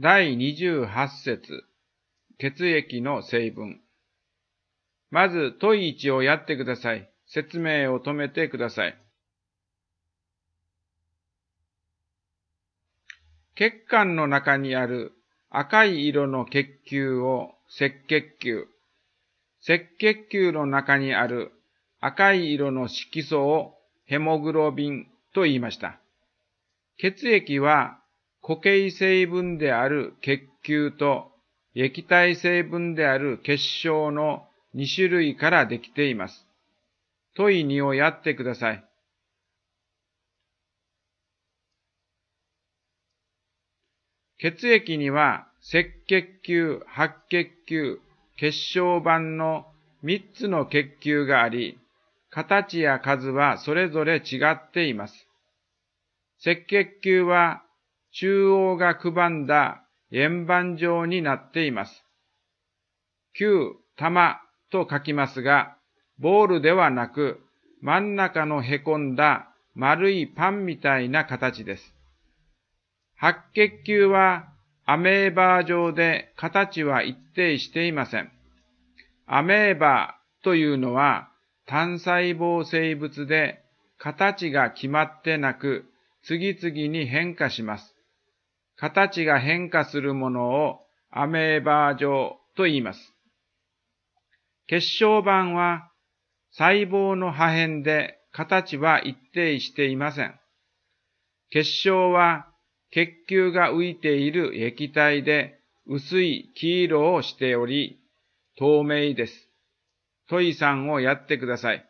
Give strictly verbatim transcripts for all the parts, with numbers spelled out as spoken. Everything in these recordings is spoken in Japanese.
だいにじゅうはち節、血液の成分。まず、問いいちをやってください。説明を止めてください。血管の中にある赤い色の血球を赤血球、赤血球の中にある赤い色の色素をヘモグロビンと言いました。血液は固形成分である血球と液体成分である血小のに種類からできています。問いにをやってください。血液には赤血球、白血球、血小板のみっつの血球があり、形や数はそれぞれ違っています。赤血球は中央がくばんだ円盤状になっています。球、玉と書きますが、ボールではなく真ん中のへこんだ丸いパンみたいな形です。白血球はアメーバ状で形は一定していません。アメーバというのは単細胞生物で形が決まってなく次々に変化します。形が変化するものをアメーバ状と言います。血小板は細胞の破片で形は一定していません。血小は血球が浮いている液体で薄い黄色をしており、透明です。問いさんをやってください。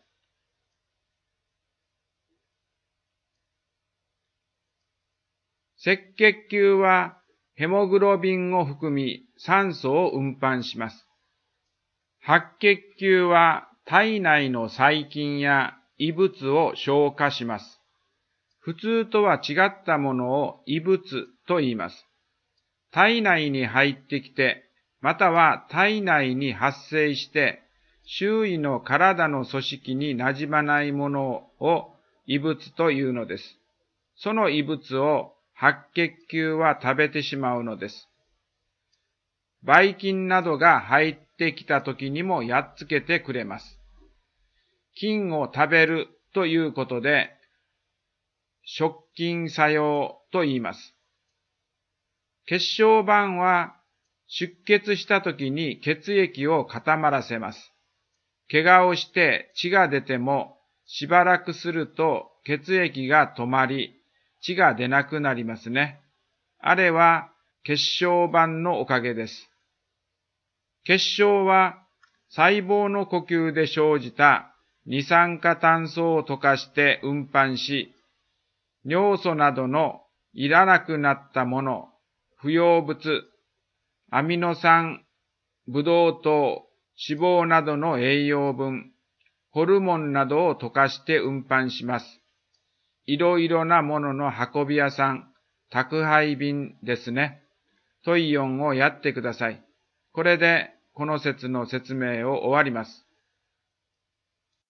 赤血球はヘモグロビンを含み酸素を運搬します。白血球は体内の細菌や異物を消化します。普通とは違ったものを異物と言います。体内に入ってきて、または体内に発生して、周囲の体の組織に馴染まないものを異物というのです。その異物を白血球は食べてしまうのです。ばい菌などが入ってきた時にもやっつけてくれます。菌を食べるということで、食菌作用と言います。血小板は出血した時に血液を固まらせます。怪我をして血が出てもしばらくすると血液が止まり血が出なくなりますね。あれは血小板のおかげです。血小は細胞の呼吸で生じた二酸化炭素を溶かして運搬し、尿素などのいらなくなったもの、不要物、アミノ酸、ブドウ糖、脂肪などの栄養分、ホルモンなどを溶かして運搬します。いろいろなものの運び屋さん、宅配便ですね。問いよんをやってください。これでこの説の説明を終わります。